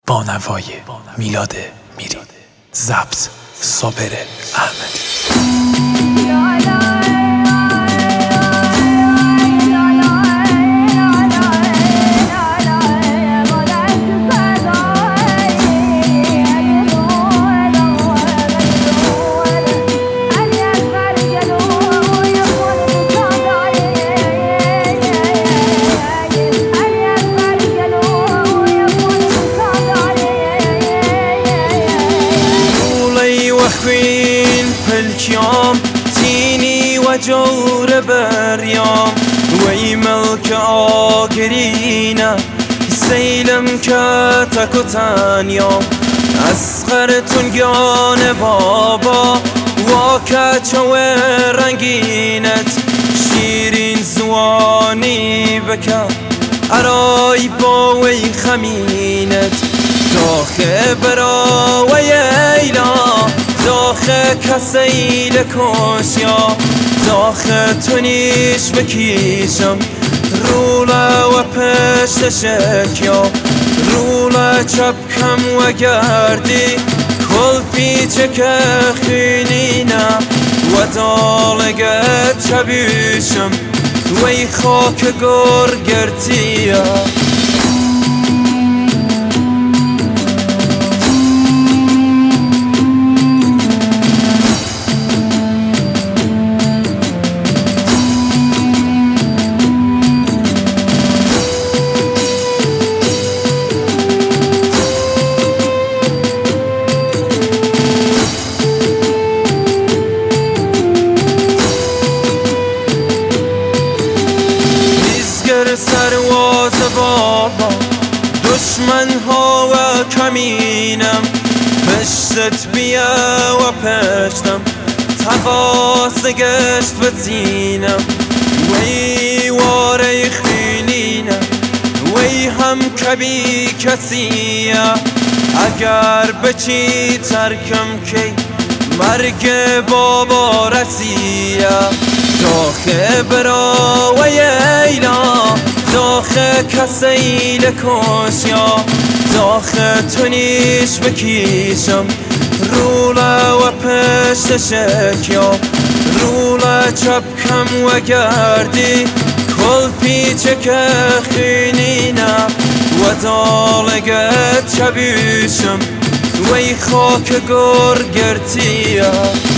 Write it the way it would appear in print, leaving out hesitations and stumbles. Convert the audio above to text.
با نوای میلاد میری، ضبط صابر احمدی. خوین پلکیام تینی و جور بریام وی ملک آگرینه سیلم که تک و تنیام اسخر تنگان بابا واکه چوه رنگینت شیرین زوانی بکر ارای با وی خمینت داخه برا و ایلا داخه کسیل کشیا داخه تونیش بکیشم روله و پشت شکیا روله چپ کم و گردی کل پیچه که خینینه و دالگت چبیشم وی خاک گرگرتیه سرواز بابا دشمن ها و کمینم پشتت بیا و پشتم تواس گشت بزینم وی واره خیلینم وی هم کبی کسیه اگر بچی ترکم کی مرگ بابا رسیه داخه برا و ایلا داخه کسیل کشیا داخه تونیش بکیشم روله و پشت شکیا روله چپ کم و گردی کل پیچه که خینینه و دالگت چبیشم وی خاک گرگرتیه